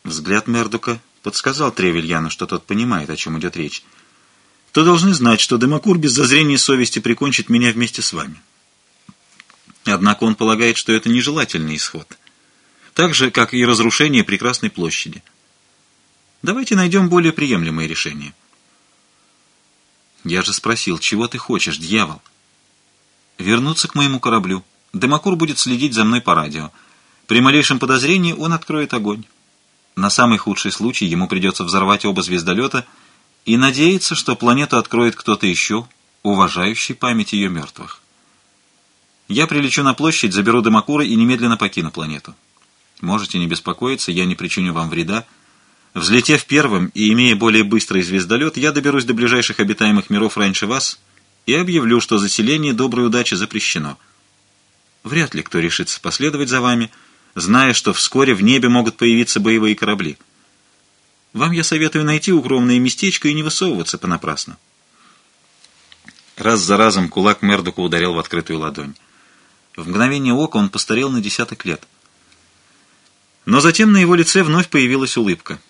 Взгляд Мердока подсказал Тревельяну, что тот понимает, о чем идет речь. «То должны знать, что Демакур без зазрения совести прикончит меня вместе с вами». Однако он полагает, что это нежелательный исход. Так же, как и разрушение Прекрасной площади. Давайте найдем более приемлемое решение. Я же спросил, чего ты хочешь, дьявол? Вернуться к моему кораблю. Демакур будет следить за мной по радио. При малейшем подозрении он откроет огонь. На самый худший случай ему придется взорвать оба звездолета и надеяться, что планету откроет кто-то еще, уважающий память ее мертвых. Я прилечу на площадь, заберу Демакура и немедленно покину планету. Можете не беспокоиться, я не причиню вам вреда. Взлетев первым и имея более быстрый звездолет, я доберусь до ближайших обитаемых миров раньше вас и объявлю, что заселение доброй удачи запрещено. Вряд ли кто решится последовать за вами, зная, что вскоре в небе могут появиться боевые корабли. Вам я советую найти укромное местечко и не высовываться понапрасну. Раз за разом кулак Мердока ударил в открытую ладонь. В мгновение ока он постарел на 10 лет. Но затем на его лице вновь появилась улыбка.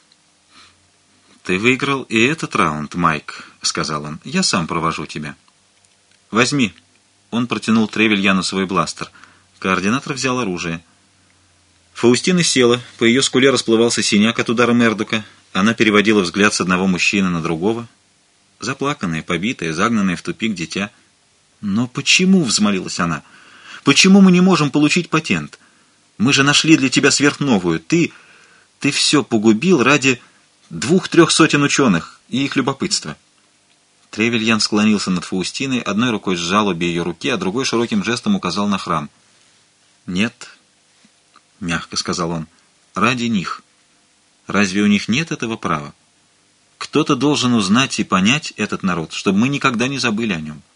«Ты выиграл и этот раунд, Майк», — сказал он. «Я сам провожу тебя». «Возьми». Он протянул Тревельяну свой бластер. Координатор взял оружие. Фаустина села, по ее скуле расплывался синяк от удара Мердока. Она переводила взгляд с одного мужчины на другого. Заплаканная, побитая, загнанная в тупик дитя. «Но почему?» — взмолилась она. «Почему мы не можем получить патент? Мы же нашли для тебя сверхновую. Ты все погубил ради 2-3 сотен ученых и их любопытства». Тревельян склонился над Фаустиной, одной рукой сжал обе ее руки, а другой широким жестом указал на храм. «Нет», — мягко сказал он, — «ради них. Разве у них нет этого права? Кто-то должен узнать и понять этот народ, чтобы мы никогда не забыли о нем».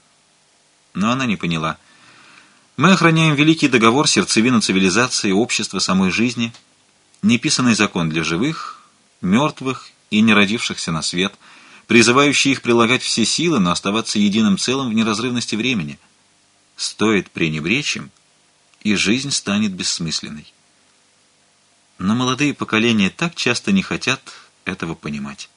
Но она не поняла. Мы охраняем великий договор, сердцевину цивилизации, общества, самой жизни, неписанный закон для живых, мертвых и не родившихся на свет, призывающий их прилагать все силы, но оставаться единым целым в неразрывности времени. Стоит пренебречь им, и жизнь станет бессмысленной. Но молодые поколения так часто не хотят этого понимать.